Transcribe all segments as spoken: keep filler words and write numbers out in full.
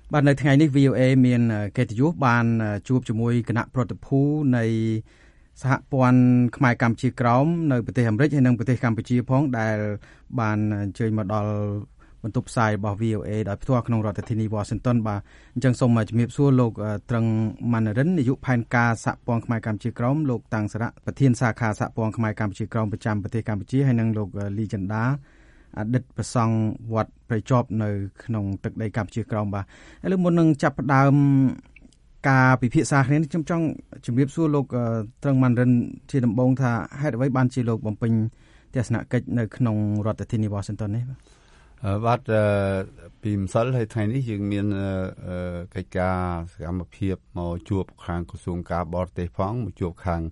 បាទនៅថ្ងៃនេះ วี โอ เอ មានកិត្តិយសបានជួបជាមួយគណៈប្រតិភូនៃសហព័ន្ធខ្មែរកម្ពុជាក្រោមនៅប្រទេសអាមេរិកហើយនិងប្រទេសកម្ពុជាផងដែលបានអញ្ជើញមកដល់បន្ទប់ផ្សាយរបស់ วี โอ เอ ដោយផ្ទាល់ក្នុងរដ្ឋធានី Washington បាទអញ្ចឹងសូមជំរាបសួរលោកត្រឹងម៉ាន់រិននាយកផែនការសហព័ន្ធខ្មែរកម្ពុជាក្រោមលោកតាំងសារៈប្រធានសាខាសហព័ន្ធខ្មែរកម្ពុជាក្រោមប្រចាំប្រទេសកម្ពុជាហើយនិងលោកលីចិន្តាអតីតប្រសង់វត្តព្រៃចប់នៅក្នុងទឹកដីកម្ពុជាក្រោមបាទឥឡូវមុននឹងចាប់ផ្ដើមការពិភាក្សាគ្នាខ្ញុំចង់ជម្រាបសួរលោកត្រឹងម៉ាន់រិនជាដំបូងថាហេតុអ្វីបានជាលោកបំពេញទស្សនកិច្ចនៅក្នុងរដ្ឋធានី Washington នេះបាទពីម្សិលហើយថ្ងៃនេះយើងមានកិច្ចការសកម្មភាពមកជួបខាងក្រសួងការបរទេសផងមកជួបខាង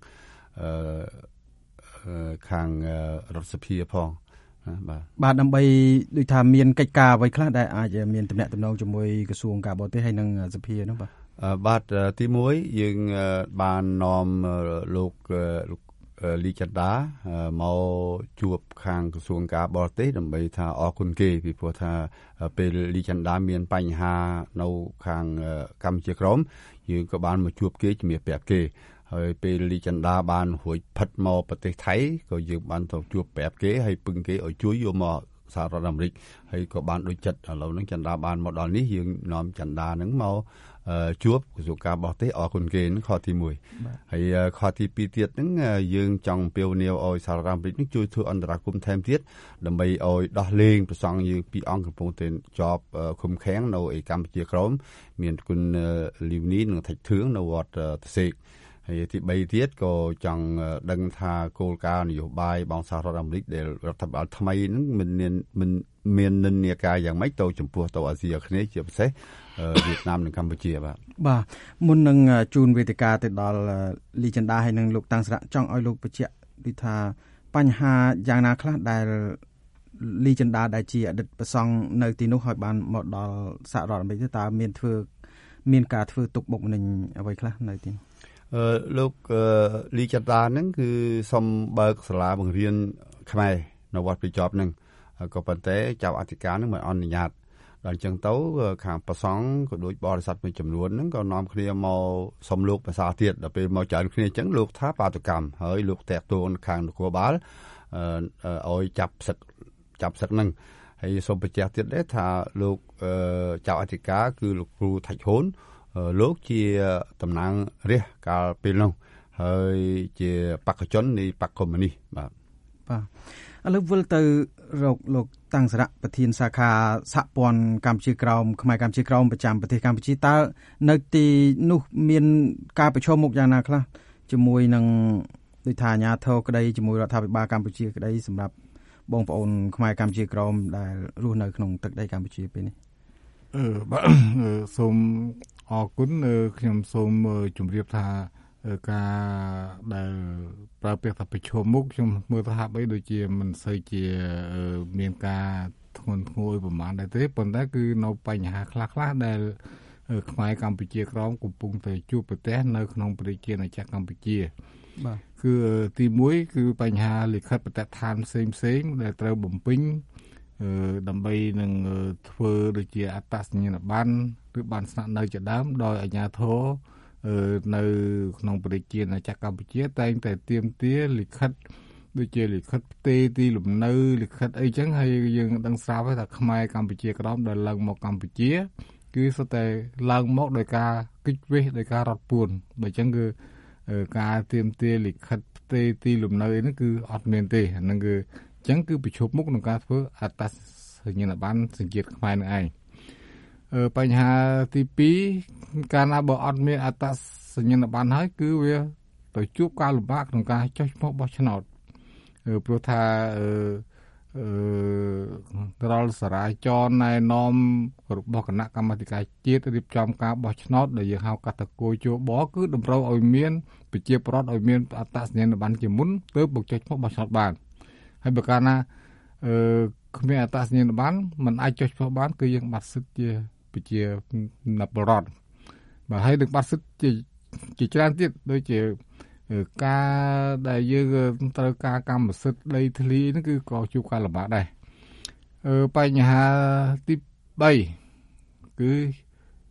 ខាងរដ្ឋសភាផងបាទបាទដើម្បីដូចថាមានកិច្ចការអ្វីខ្លះដែលអាចមានទំនាក់ទំនងជាមួយក្រសួងការបរទេសហើយនិងសភានោះបាទបាទទីមួយយើងបាននាំលោកលោកលីចិន្តាមកជួបខាងក្រសួងការបរទេសដើម្បីថាអរគុណគេពីព្រោះថាពេលលីចិន្តាមានបញ្ហានៅខាងកម្ពុជាក្រោមយើងក៏បានមកជួបគេជំរាបប្រាប់គេហើយពេលលីចិន្តាបានរួចផិតមកប្រទេសថៃក៏យើងបានទៅជួបប្រាប់គេហើយពឹងគេឲ្យជួយយកមកសហរដ្ឋអាមេរិកហើយក៏បានដូចចិត្តឥឡូវហ្នឹងចិន្តាបានមកដល់នេះយើងនាំចិន្តាហ្នឹងមកជួបក្រសួងការបរទេសអរគុណគេហ្នឹងខទីមួយហើយខទីពីរទៀតហ្នឹងយើងចង់ពៀវនាវឲ្យសហរដ្ឋអាមេរិកនេះជួយធ្វើអន្តរាគមន៍ថែមទៀតដើម្បីឲ្យដោះលែងប្រសង់យើងពីអង្គកំពុងតែជាប់ឃុំឃាំងនៅឯកម្ពុជាក្រោមមានគុណលីវនីនិងថៃធឿងនៅវត្តតសេកហើយទីបីទៀតក៏ចង់ដឹងថាគោលការណ៍នយោបាយបងសហរដ្ឋអាមេរិកដែលរដ្ឋាភិបាលថ្មីហ្នឹងមិនមិនមាននិន្នាការយ៉ាងម៉េចទៅចំពោះទៅអាស៊ីអាគ្នេយ៍ជាពិសេសវៀតណាមនិងកម្ពុជាបាទបាទមុននឹងជូនវេទិកាទៅដល់លីចិន្តាហើយនិងលោកតាំងសារៈចង់ឲ្យលោកបញ្ជាក់ពីថាបញ្ហាយ៉ាងណាខ្លះដែលលីចិន្តាដែលជាអតីតប្រសង់នៅទីនោះហើយបានមកដល់សហរដ្ឋអាមេរិកតើមានធ្វើមានការធ្វើទុកបុកម្នេញអ្វីខ្លះនៅទីនោះអឺលោកលីចិន្តាហ្នឹងគឺសុំបើកសាលាបង្រៀនខ្មែរនៅវត្តព្រៃចប់ហ្នឹងក៏ប៉ុន្តែចៅអធិការហ្នឹងមិនអនុញ្ញាតដល់អញ្ចឹងទៅខាងប្រសង់ក៏ដូចបរិស័ទមួយចំនួនហ្នឹងក៏នាំគ្នាមកសុំលោកភាសាទៀតដល់ពេលមកច្រើនគ្នាអញ្ចឹងលោកថាបាតុកម្មហើយលោកតាក់ទងខាងនគរបាលអឺឲ្យចាប់សឹកចាប់សឹកហ្នឹងហើយសូមបញ្ជាក់ទៀតដែរថាលោកចៅអធិការគឺលោកគ្រូថាច់ហ៊ុនលោកជាតំណាងរាស្ត្រកាលពេលនោះហើយជាបកជននៃបកកុម្មុយនីសបាទបាទឥឡូវវិលទៅរកលោកតាំងសារៈប្រធានសាខាសហព័ន្ធកម្ពុជាក្រោមខ្មែរកម្ពុជាក្រោមប្រចាំប្រទេសកម្ពុជាតើនៅទីនោះមានការប្រឈមមុខយ៉ាងណាខ្លះជាមួយនឹងដូចថាអាជ្ញាធរក្តីជាមួយរដ្ឋាភិបាលកម្ពុជាក្តីសម្រាប់បងប្អូនខ្មែរកម្ពុជាក្រោមដែលរស់នៅក្នុងទឹកដីកម្ពុជាពេលនេះអឺបាទសូមអរគុណខ្ញុំសូមជម្រាបថាការដែលប្រើពាក្យថាប្រឈមមុខខ្ញុំមើលថាហាក់បីដូចជាមិនសូវជាមានការធ្ងន់ធ្ងរប្រមាណដែរទេប៉ុន្តែគឺនៅបញ្ហាខ្លះៗដែលខ្មែរកម្ពុជាក្រោមកំពុងតែជួបប្រទះនៅក្នុងប្រជាជាតិកម្ពុជាបាទគឺទីមួយគឺបញ្ហាលិខិតបទដ្ឋានផ្សេងផ្សេងដែលត្រូវបំពេញដើម្បីនឹងធ្វើដូចជាអត្តសញ្ញាណប័ណ្ណឬប័ណ្ណស្នាក់នៅជាដើមដោយអាជ្ញាធរនៅក្នុងប្រជាជាតិកម្ពុជាតែងតែទាមទារលិខិតដូចជាលិខិតផ្ទេរទីលំនៅលិខិតអីចឹងហើយយើងដឹងស្រាប់ហើយថាខ្មែរកម្ពុជាក្រោមដែលឡើងមកកម្ពុជាគឺសុទ្ធតែឡើងមកដោយការគិតវេះដោយការរត់ពួនបើចឹងគឺការទាមទារលិខិតផ្ទេរទីលំនៅអីហ្នឹងគឺអត់មានទេអាហ្នឹងគឺអញ្ចឹងគឺប្រឈមមុខក្នុងការធ្វើអត្តសញ្ញាណប័ណ្ណសញ្ជាតិខ្មែរនឹងឯងបញ្ហាទីពីរកាលណាបើអត់មានអត្តសញ្ញាណប័ណ្ណហើយគឺវាទៅជួបការលំបាកក្នុងការចុះឈ្មោះបោះឆ្នោតព្រោះថាអឺអឺរដ្ឋសារាចរណែនាំរបស់គណៈកម្មាធិការជាតិរៀបចំការបោះឆ្នោតដែលយើងហៅកាត់តកោជបគឺតម្រូវឲ្យមានប្រជាប្រដ្ឋឲ្យមានអត្តសញ្ញាណប័ណ្ណជាមុនទើបមកចុះឈ្មោះបោះឆ្នោតបានហើយបើកាលណាអឺគ្មានអត្តសញ្ញាណប័ណ្ណมันអាចចុះឈ្មោះបានគឺយើងបាត់សិទ្ធិជាប្រជាពលរដ្ឋបាទហើយនឹងបាត់សិទ្ធិជាជាច្រើនទៀតដូចជាការដែលយើងត្រូវការកម្មសិទ្ធិដីធ្លីហ្នឹងគឺក៏ជួបការលំបាកដែរអឺបញ្ហាទីបីគឺ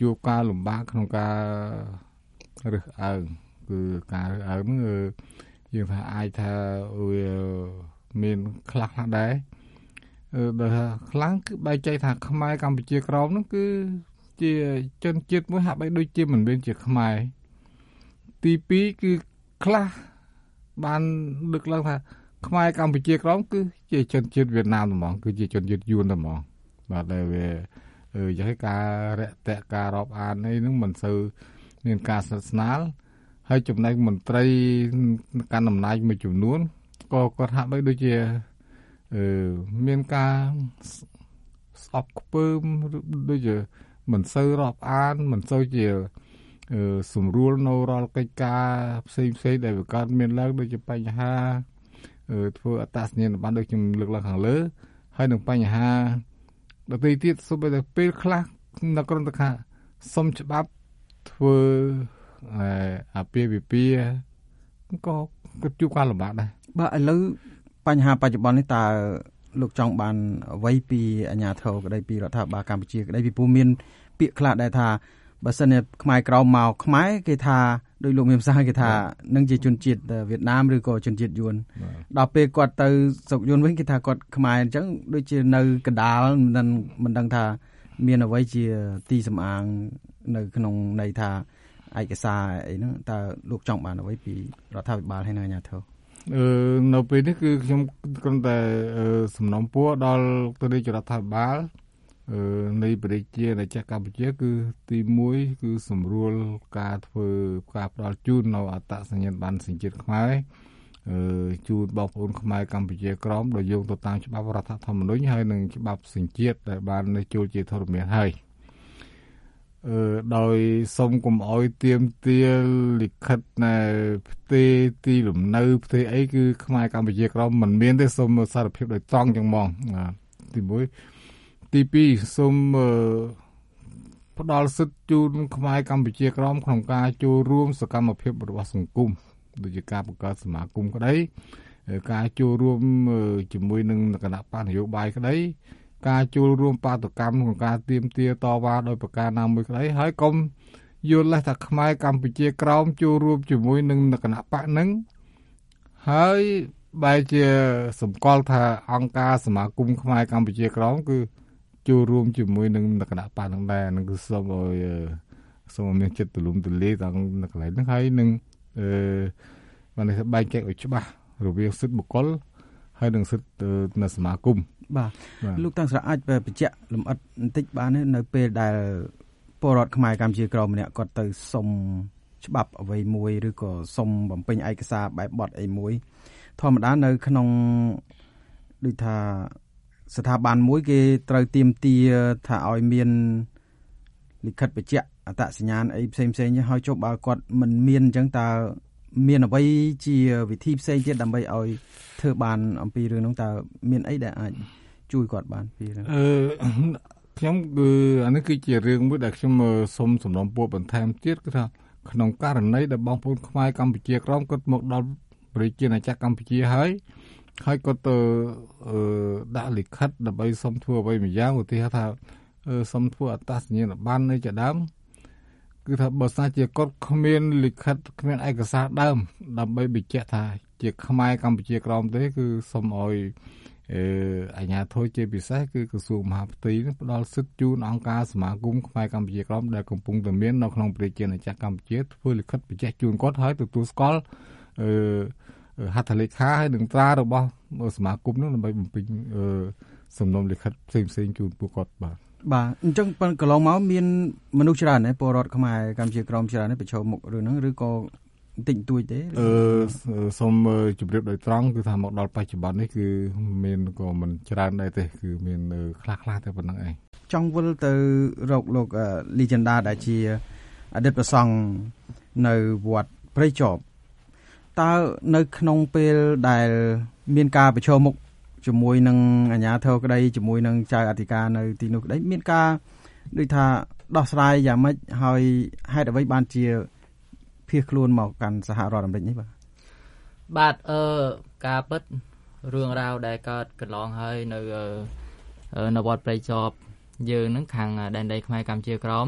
ជួបការលំបាកក្នុងការរើសអើងគឺការរើសអើងហ្នឹងយើងថាអាចថាវាមានខ្លះខ្លះដែរអឺបើខ្លាំងគឺបែរចែកថាខ្មែរកម្ពុជាក្រមហ្នឹងគឺជាជនជាតិមួយហាក់បីដូចជាមិនមែនជាខ្មែរទីពីរគឺខ្លះបានលើកឡើងថាខ្មែរកម្ពុជាក្រមគឺជាជនជាតិវៀតណាមហ្មងគឺជាជនជាតិយួនហ្មងបាទដែលវាអឺយ៉ាងការរយៈការរាប់អាននេះនឹងមិនសូវមានការស្និទ្ធស្នាលហើយចំណែកមន្ត្រីកាន់អំណាចមួយចំនួនក៏គាត់ហាក់បីដូចជាអឺមានការស្អប់ខ្ពើមដូចជាមិនសូវរាប់អានមិនសូវជាអឺសម្រួលនៅរាល់កិច្ចការផ្សេងផ្សេងដែលវាកើតមានឡើងដូចជាបញ្ហាអឺធ្វើអត្តសញ្ញាណប័ណ្ណដូចខ្ញុំលើកឡើងខាងលើហើយនឹងបញ្ហាដទៃទៀតសូម្បីតែពេលខ្លះនៅក្រមតខាសុំច្បាប់ធ្វើអាពាហ៍ពិពាហ៍ក៏ក៏ជួបការលំបាកដែរបាទឥឡូវបញ្ហាបច្ចុប្បន្ននេះតើលោកចង់បានអ្វីពីអាជ្ញាធរក្តីពីរដ្ឋាភិបាលកម្ពុជាក្តីពីព្រោះមានពាក្យខ្លះដែលថាបើសិនជាខ្មែរក្រមមកខ្មែរគេថាដោយលោកមានប្រសាសន៍គេថានឹងជាជនជាតិវៀតណាមឬក៏ជនជាតិយួនដល់ពេលគាត់ទៅស្រុកយួនវិញគេថាគាត់ខ្មែរអញ្ចឹងដូចជានៅកណ្ដាលមិនមិនដឹងថាមានអ្វីជាទីសំអាងនៅក្នុងន័យថាឯកសារអីហ្នឹងតើលោកចង់បានអ្វីពីរដ្ឋាភិបាលហើយនៅអាជ្ញាធរអឺនៅពេលនេះគឺខ្ញុំគ្រាន់តែសំណូមពរដល់ទៅរាជរដ្ឋាភិបាលអឺនៃប្រជាជាតិកម្ពុជាគឺទីមួយគឺសម្រួលការធ្វើការផ្ដល់ជូននៅអត្តសញ្ញាណប័ណ្ណសញ្ជាតិខ្មែរអឺជូនបងប្អូនខ្មែរកម្ពុជាក្រមដោយយោងទៅតាមច្បាប់រដ្ឋធម្មនុញ្ញហើយនិងច្បាប់សញ្ជាតិដែលបានចូលជាធរមានហើយអឺដោយសូមកុំអោយទៀមទាលិខិតណែផ្ទេទីលំនៅផ្ទេអីគឺខ្មែរកម្ពុជាក្រមមិនមានទេសូមសារភាពដោយត្រង់ចឹងហ្មងទីមួយទីពីរសូមផ្ដល់សិទ្ធិជូនខ្មែរកម្ពុជាក្រមក្នុងការចូលរួមសកម្មភាពរបស់សង្គមដូចជាការបង្កើតសមាគមក្តីការចូលរួមជាមួយនឹងគណៈបកនយោបាយក្តីការចូលរួមបាតុកម្មក្នុងការទាមទារតវ៉ាដោយប្រការណាមួយក្តីហើយកុំយល់ថាខ្មែរកម្ពុជាក្រមចូលរួមជាមួយនឹងគណៈបកនឹងហើយបែរជាសម្គាល់ថាអង្គការសមាគមខ្មែរកម្ពុជាក្រមគឺចូលរួមជាមួយនឹងគណៈបកនឹងដែរនឹងគឺសូមឲ្យសូមមានចិត្តទូលំទូលាយដល់នៅកន្លែងហ្នឹងហើយនឹងអឺបាននេះបែងចែកឲ្យច្បាស់រវាងសិទ្ធិបុគ្គលហើយនឹងសិទ្ធិនៅសមាគមបាទលោកតាំងស្រៈអាចបញ្ជាក់លម្អិតបន្តិចបានទេនៅពេលដែលពលរដ្ឋខ្មែរកម្ពុជាក្រមម្នាក់គាត់ទៅសុំច្បាប់អ្វីមួយឬក៏សុំបំពេញឯកសារបែបបទអីមួយធម្មតានៅក្នុងដូចថាស្ថាប័នមួយគេត្រូវទាមទារថាឲ្យមានលិខិតបញ្ជាក់អត្តសញ្ញាណអីផ្សេងផ្សេងហើយចុះបើគាត់មិនមានអញ្ចឹងតើមានអ្វីជាវិធីផ្សេងទៀតដើម្បីឲ្យធ្វើបានអំពីរឿងនោះតើមានអីដែលអាចជួយគាត់បានពីរឿងអឺខ្ញុំគឺអានេះគឺជារឿងមួយដែលខ្ញុំសូមសំណូមពរបន្ថែមទៀតគឺថាក្នុងករណីដែលបងប្អូនខ្មែរកម្ពុជាក្រមគាត់មកដល់ប្រជាណាចក្រកម្ពុជាហើយហើយគាត់ទៅអឺដាក់លិខិតដើម្បីសុំធ្វើអ្វីមួយយ៉ាងឧទាហរណ៍ថាសុំធ្វើអត្តសញ្ញាណប័ណ្ណនៃជាដើមគឺថាបើសិនជាគាត់គ្មានលិខិតគ្មានឯកសារដើមដើម្បីបញ្ជាក់ថាជាខ្មែរកម្ពុជាក្រមទេគឺសូមឲ្យអឺអាជ្ញាធរជាពិសេសគឺក្រសួងមហាផ្ទៃនឹងផ្ដល់សិទ្ធិជូនអង្គការសមាគមខ្មែរកម្ពុជាក្រមដែលកំពុងតែមាននៅក្នុងប្រជាណាចក្រកម្ពុជាធ្វើលិខិតបញ្ជាក់ជូនគាត់ហើយទទួលស្គាល់អឺហត្ថលេខាហើយនឹងត្រារបស់សមាគមនោះដើម្បីបំពេញអឺសំណុំលិខិតផ្សេងផ្សេងជូនពួកគាត់បាទបាទអញ្ចឹងកន្លងមកមានមនុស្សច្រើនណាពលរដ្ឋខ្មែរកម្ពុជាក្រមច្រើនណាប្រឈមមុខរឿងហ្នឹងឬក៏បន្តិចបន្តួចទេអឺសូមជម្រាបដោយត្រង់គឺថាមកដល់បច្ចុប្បន្ននេះគឺមានក៏មិនច្រើនដែរទេគឺមានខ្លះខ្លះតែប៉ុណ្្នឹងឯងចង់វិលទៅរកលោកលីចន្ទាដែលជាអតីតព្រះសង្ឃនៅវត្តព្រៃចបតើនៅក្នុងពេលដែលមានការប្រឈមមុខជាមួយនឹងអាជ្ញាធរក្តីជាមួយនឹងចៅអធិការនៅទីនោះក្តីមានការដូចថាដោះស្រាយយ៉ាងម៉េចហើយហេតុអ្វីបានជាភៀសខ្លួនមកកាន់សហរដ្ឋអាមេរិកនេះបាទបាទអឺការពិតរឿងរ៉ាវដែលកើតកន្លងហើយនៅនៅវត្តព្រៃចបយើងនឹងខាងដែនដីខ្មែរកម្ពុជាក្រម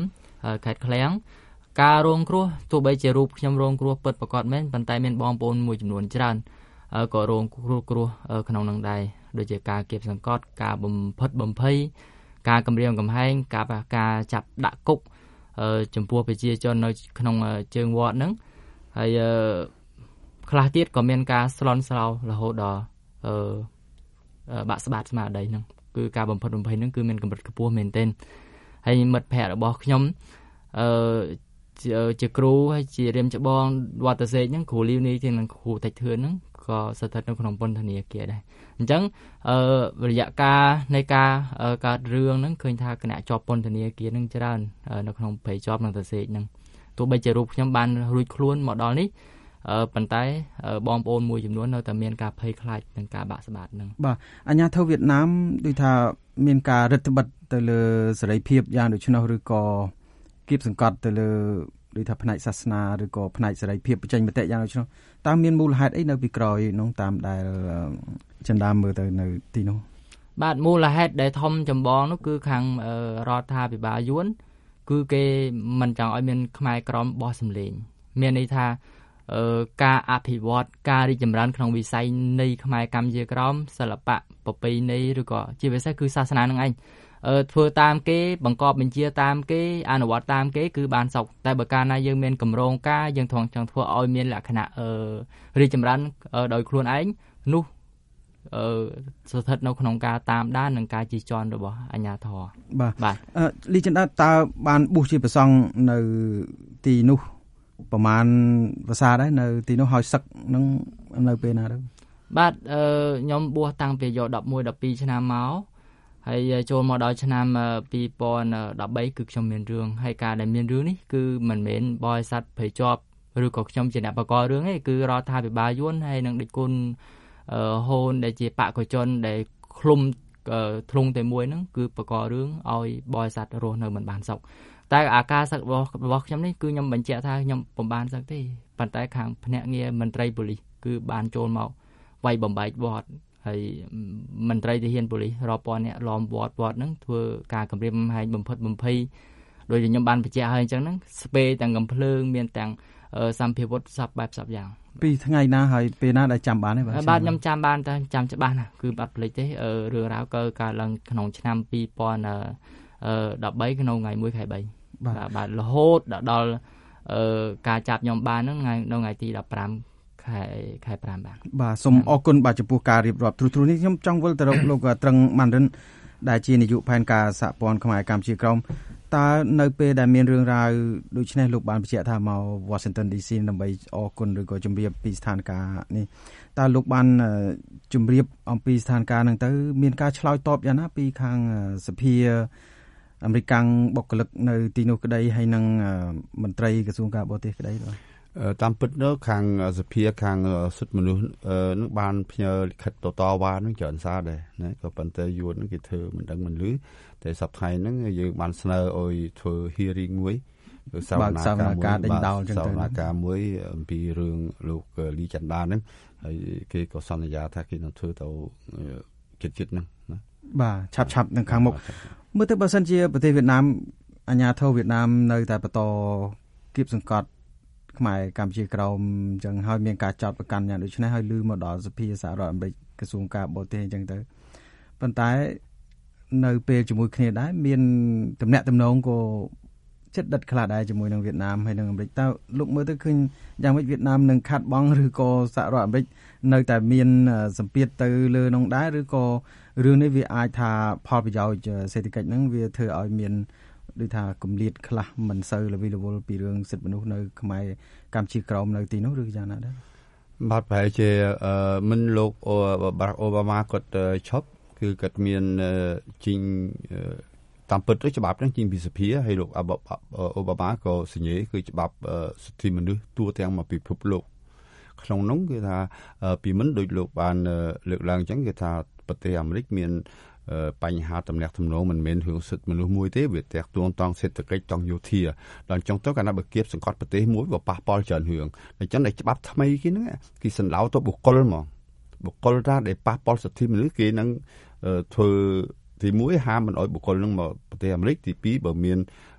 ខេត្តឃ្លាំងការរងគ្រោះទោះបីជារូបខ្ញុំរងគ្រោះពិតប្រាកដមែនប៉ុន្តែមានបងប្អូនមួយចំនួនច្រើនក៏រងគ្រោះគ្រោះក្នុងនឹងដែរដូចជាការគៀបសង្កត់ការបំផិតបំភ័យការគំរាមកំហែងការការចាប់ដាក់គុកចំពោះប្រជាជននៅក្នុងជើងវត្តហ្នឹងហើយខ្លះទៀតក៏មានការស្លន់ស្លោរហូតដល់បាក់ស្បាតស្មារតីហ្នឹងគឺការបំផិតបំភ័យហ្នឹងគឺមានកម្រិតខ្ពស់មែនទែនហើយមិត្តភ័ក្តិរបស់ខ្ញុំអឺជាគ្រូហើយជារៀមច្បងវត្តសេកហ្នឹងគ្រូលីវនេះទាំងគ្រូតិចធឿនហ្នឹងក៏ស្ថិតនៅក្នុងពន្ធនាគារដែរអញ្ចឹងអឺរយៈកាលនៃការកើតរឿងហ្នឹងឃើញថាគណៈជាប់ពន្ធនាគារហ្នឹងច្រើននៅក្នុងព្រៃជាប់នឹងតសេកហ្នឹងទោះបីជារូបខ្ញុំបានរួចខ្លួនមកដល់នេះប៉ុន្តែបងប្អូនមួយចំនួននៅតែមានការភ័យខ្លាចនឹងការបាក់ស្បាតហ្នឹងបាទអាជ្ញាធរវៀតណាមដូចថាមានការរឹតបន្តឹងទៅលើសេរីភាពយ៉ាងដូច្នោះឬក៏គៀបសង្កត់ទៅលើដូចថាផ្នែកសាសនាឬក៏ផ្នែកសេរីភាពបញ្ចេញមតិយ៉ាងដូច្នោះតើមានមូលហេតុអីនៅពីក្រោយនោះតាមដែលចិនដាមមើលទៅនៅទីនោះបាទមូលហេតុដែលធំចម្បងនោះគឺខាងរដ្ឋាភិបាលយួនគឺគេមិនចង់ឲ្យមានខ្មែរក្រមបោះសម្លេងមានន័យថាការអភិវឌ្ឍការរីកចម្រើនក្នុងវិស័យនៃខ្មែរកម្ពុជាក្រមសិល្បៈប្រពៃណីឬក៏ជាពិសេសគឺសាសនានឹងឯងធ្វើតាមគេបង្កប់បញ្ជាតាមគេអនុវត្តតាមគេគឺបានសុខតែបើកាលណាយើងមានកម្រងការយើងថងចង់ធ្វើឲ្យមានលក្ខណៈរីកចម្រើនដោយខ្លួនឯងនោះស្ថិតនៅក្នុងការតាមដាននិងការជិះជាន់របស់អាជ្ញាធរបាទបាទលីចិនដាតើបានបួសជាព្រះសង្ឃនៅទីនោះប្រហែលភាសាដែរនៅទីនោះហើយសឹកនឹងនៅពេលណាទៅបាទខ្ញុំបួសតាំងពីយកដប់មួយ ដប់ពីរឆ្នាំមកហើយចូលមកដល់ឆ្នាំពីរពាន់ដប់បីគឺខ្ញុំមានរឿងហើយការដែលមានរឿងនេះគឺមិនមែនបរិស័ទភ័យជាប់ឬក៏ខ្ញុំជាអ្នកបង្ករឿងទេគឺរដ្ឋាភិបាលយួនហើយនឹងដេចគុណហូនដែលជាបកកជនដែលឃ្លុំធ្លុងតែមួយហ្នឹងគឺបង្ករឿងឲ្យបរិស័ទរស់នៅមិនបានសុខតែអាការសឹករបស់ខ្ញុំនេះគឺខ្ញុំបញ្ជាក់ថាខ្ញុំពុំបានសឹកទេប៉ុន្តែខាងភ្នាក់ងារមន្ត្រីប៉ូលីសគឺបានចូលមកវាយបំបែកវត្តហើយមន្ត្រីទាហានប៉ូលីសរាប់ពាន់នាក់ล้อมវត្តវត្តហ្នឹងធ្វើការគំរាមកំហែងបំផិតបំភ័យដោយខ្ញុំបានបញ្ជាក់ហើយអញ្ចឹងហ្នឹងស្ពេទាំងកំភ្លើងមានទាំងសម្ភារវុធសពបែបសពយ៉ាងពីថ្ងៃណាហើយពេលណាដែលចាំបានទេបាទបាទខ្ញុំចាំបានតែចាំច្បាស់ណាគឺបាត់ភ្លេចទេរឿងរ៉ាវក៏កើតឡើងក្នុងឆ្នាំពីរពាន់ដប់បីក្នុងថ្ងៃមួយខែបីបាទបាទរហូតដល់ការចាប់ខ្ញុំបានហ្នឹងថ្ងៃនៅថ្ងៃទីដប់ប្រាំខែខែប្រាំបាទបាទសូមអរគុណបាទចំពោះការរៀបរាប់ទ្រុសៗនេះខ្ញុំចង់វិលទៅរកលោកត្រឹងម៉ាន់រិនដែលជានាយកផែនការសហព័ន្ធខ្មែរកម្ពុជាក្រមតើនៅពេលដែលមានរឿងរ៉ាវដូចនេះលោកបានបញ្ជាក់ថាមក Washington ឌី ซี ដើម្បីអរគុណឬក៏ជម្រាបពីស្ថានភាពនេះតើលោកបានជម្រាបអំពីស្ថានភាពហ្នឹងទៅមានការឆ្លើយតបយ៉ាងណាពីខាងសភាអាមេរិកបុគ្គលិកនៅទីនោះក្តីហើយនឹងមន្ត្រីក្រសួងការបរទេសក្តីបាទតាមពិតនោះខាងសភាខាងសិទ្ធិមនុស្សនឹងបានផ្ញើលិខិតតតវ៉ានឹងច្រើនសារដែរណាក៏ប៉ុន្តែយួននឹងគេធ្វើមិនដឹងមិនលឺតែសប្តាហ៍ហ្នឹងយើងបានស្នើឲ្យធ្វើ hearing មួយសវនកម្មដេញដោលចឹងទៅសវនកម្មមួយអំពីរឿងលោកលីចន្ទាហ្នឹងហើយគេក៏សន្យាថាគេនឹងធ្វើទៅចិត្តចិត្តហ្នឹងណាបាទឆាប់ឆាប់នឹងខាងមុខមើលទៅបើសិនជាប្រទេសវៀតណាមអាញាធរវៀតណាមនៅតែបន្តគៀបសង្កត់ខ្មែរកម្ពុជាក្រោមអញ្ចឹងហើយមានការចោទប្រកាន់យ៉ាងដូចនេះហើយលឺមកដល់សភាសហរដ្ឋអាមេរិកក្រសួងការបរទេសអញ្ចឹងទៅប៉ុន្តែនៅពេលជាមួយគ្នាដែរមានទំនាក់ទំនងក៏ចិត្តដិតខ្លះដែរជាមួយនឹងវៀតណាមហើយនឹងអាមេរិកតើលោកមើលទៅឃើញយ៉ាងម៉េចវៀតណាមនឹងខាត់បងឬក៏សហរដ្ឋអាមេរិកនៅតែមានសម្ពាធទៅលើនោះដែរឬក៏រឿងនេះវាអាចថាផលប្រយោជន៍សេដ្ឋកិច្ចហ្នឹងវាធ្វើឲ្យមានដូចថាគម្លាតខ្លះមិនសូវល្វីល្វល់ពីរឿងសិទ្ធិមនុស្សនៅខ្មែរកម្ពុជាក្រោមនៅទីនោះឬយ៉ាងណាដែរបាទប្រហែលជាមិនលោកបារ៉ាក់អូបាម៉ាគាត់ឈប់គឺគាត់មានជីងតាមពិតទៅច្បាប់ហ្នឹងជីងពីសភាហើយលោកអូបាម៉ាក៏សញ្ញេគឺច្បាប់សិទ្ធិមនុស្សទូទាំងមកពិភពលោកក្នុងនោះគឺថាពីមិនដូចលោកបានលើកឡើងអញ្ចឹងគឺថាប្រទេសអាមេរិកមានបញ្ហាទំនាក់ទំនងមិនមែនរឿងសិទ្ធិមនុស្សមួយទេវាតាក់ទងតង់សេដ្ឋកិច្ចតង់យោធាដល់អញ្ចឹងទៅកាលណាបើគៀបសង្កត់ប្រទេសមួយវាប៉ះពាល់ច្រើនរឿងអញ្ចឹងតែច្បាប់ថ្មីគេហ្នឹងគេសន្លៅទៅបុគ្គលហ្មងបុគ្គលថាដែលប៉ះពាល់សិទ្ធិមនុស្សគេនឹងធ្វើទីមួយហាមមិនអោយបុគ្គលនឹងមកប្រទេសអាមេរិកទីពីរបើមាន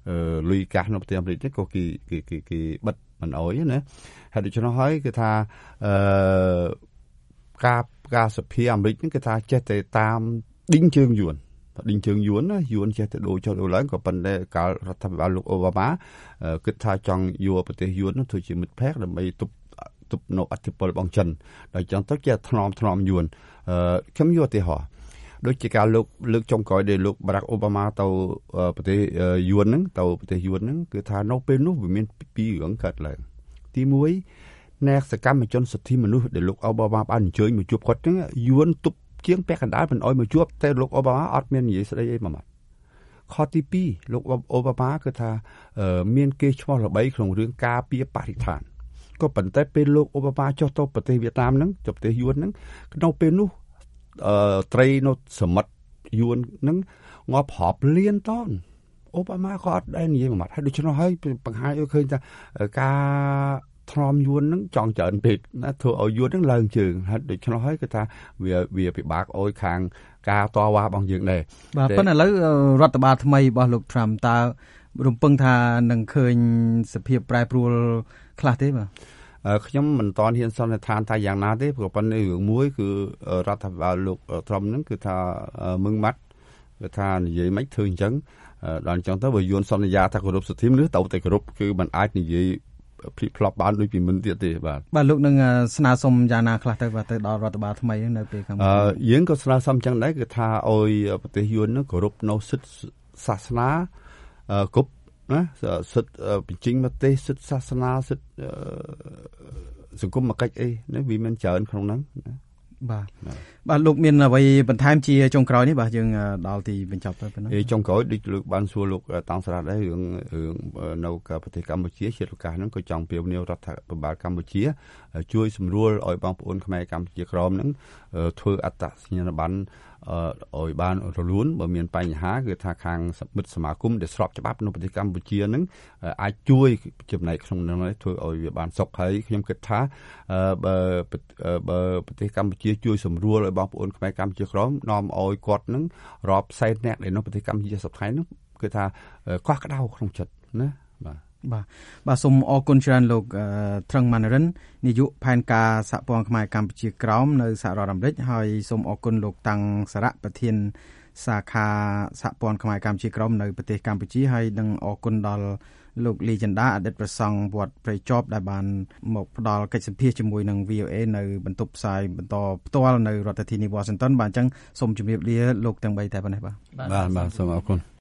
លុយកាសនៅប្រទេសអាមេរិកនេះក៏គេគេគេគេបិទមិនអោយណាហើយដូច្នោះហើយគឺថាអឺការការសភាអាមេរិកនេះគឺថាចេះតែតាមឌីងជើងយួនឌីងជើងយួនណាយួនចេះតែដូរចុះដូរឡើងក៏ប៉ុន្តែកាលរដ្ឋាភិបាលលោកអូបាម៉ាគិតថាចង់យកប្រទេសយួននោះធ្វើជាមិត្តភក្តិដើម្បីទប់ទប់នៅអធិបតេយ្យរបស់ចិនដោយចឹងទៅជាថ្នមថ្នមយួនអឺខ្ញុំយកទៅហោះដូចជាការលោកលើកចុងក្រោយដែលលោកបារ៉ាក់អូបាម៉ាទៅប្រទេសយួនហ្នឹងទៅប្រទេសយួនហ្នឹងគឺថានៅពេលនោះវាមានពីររឿងកើតឡើងទីមួយអ្នកសកម្មជនសិទ្ធិមនុស្សដែលលោកអូបាម៉ាបានអញ្ជើញមកជួបគាត់ហ្នឹងយួនទប់ជាងពាក់កណ្ដាលមិនអោយមកជួបតែលោកអូបាម៉ាអត់មាននិយាយស្ដីអីមួយម៉ាត់ខទីពីរលោកអូបាម៉ាគឺថាមានគេឈ្មោះល្បីក្នុងរឿងការពារបរិស្ថានក៏ប៉ុន្តែពេលលោកអូបាម៉ាចុះទៅប្រទេសវៀតណាមហ្នឹងទៅប្រទេសយួនហ្នឹងក្នុងពេលនោះអឺត្រីនៅសមុទ្រយួនហ្នឹងងាប់រាប់លានតោនអូបាម៉ាក៏អត់ដែរនិយាយមួយម៉ាត់ហើយដូច្នោះហើយបង្ហាញឲ្យឃើញថាការថ្នមយួនហ្នឹងចង់ច្រើនពេកណាធ្វើឲ្យយួនហ្នឹងឡើងជើងហើយដូច្នោះហើយគឺថាវាវាពិបាកអោយខាងការតវ៉ារបស់យើងដែរបាទប៉ុន្តែឥឡូវរដ្ឋបាលថ្មីរបស់លោក Trump តើរំពឹងថានឹងឃើញសភាពប្រែប្រួលខ្លះទេបាទខ្ញុំមិនតន់ហ៊ានសន្និដ្ឋានថាយ៉ាងណាទេព្រោះប៉ុន្តែរឿងមួយគឺរដ្ឋាភិបាលលោកត្រឹមហ្នឹងគឺថាមឹងម៉ាត់គឺថានិយាយមិនធ្វើអញ្ចឹងដល់អញ្ចឹងទៅបើយួនសន្យាថាគោរពសិទ្ធិមនុស្សទៅតែគោរពគឺមិនអាចនិយាយភ្លេចផ្លប់បានដូចពីមុនទៀតទេបាទបាទលោកនឹងស្នើសុំយ៉ាងណាខ្លះទៅបាទទៅដល់រដ្ឋបាលថ្មីនៅពេលខាងមុខយើងក៏ស្នើសុំអញ្ចឹងដែរគឺថាឲ្យប្រទេសយួននឹងគោរពនៅសិទ្ធិសាសនាគ្រប់ណាសិទ្ធិបញ្ចេញមតិសិទ្ធិសាសនាសិទ្ធិសង្គមគិច្ចអីនេះវាមានច្រើនក្នុងហ្នឹងណាបាទបាទលោកមានអ្វីបន្ថែមជាចុងក្រោយនេះបាទយើងដល់ទីបញ្ចប់ទៅប៉ុណ្ណឹងអេចុងក្រោយដូចលោកបានសួរលោកតាំងស្រាដែររឿងរឿងនៅប្រទេសកម្ពុជាជាឱកាសហ្នឹងក៏ចង់ពាវនាវរដ្ឋាភិបាលកម្ពុជាជួយសម្រួលឲ្យបងប្អូនខ្មែរកម្ពុជាក្រមហ្នឹងធ្វើអត្តសញ្ញាណប័ណ្ណឲ្យបានរលូនបើមានបញ្ហាគឺថាខាងមិត្តសមាគមដែលស្របច្បាប់នៅប្រទេសកម្ពុជាហ្នឹងអាចជួយចំណែកក្នុងនោះធ្វើឲ្យវាបានសុខហើយខ្ញុំគិតថាបើបើប្រទេសកម្ពុជាជួយសម្រួលឲ្យបងប្អូនខ្មែរកម្ពុជាក្រមនាំឲ្យគាត់ហ្នឹងរាប់សែនអ្នកដែលនៅប្រទេសកម្ពុជាសប្តាហ៍ហ្នឹងគឺថាកោះក្ដៅក្នុងចិត្តណាបាទបាទបាទសូមអរគុណច្រើនលោកត្រឹងម៉ាន់រិននាយកផែនការសហព័ន្ធខ្មែរកម្ពុជាក្រោមនៅសហរដ្ឋអាមេរិកហើយសូមអរគុណលោកតាំងសារៈប្រធានសាខាសហព័ន្ធខ្មែរកម្ពុជាក្រោមនៅប្រទេសកម្ពុជាហើយនិងអរគុណដល់លោកលីចិន្តាអតីតប្រសង់វត្តព្រៃចប់ដែលបានមកផ្ដល់កិច្ចសម្ភាសជាមួយនឹង វី អូ អេ នៅបន្ទប់ផ្សាយបន្តផ្ទាល់នៅរដ្ឋធានី Washington បាទអញ្ចឹងសូមជម្រាបលាលោកទាំងបីតែប៉ុណ្ណេះបាទបាទបាទសូមអរគុណ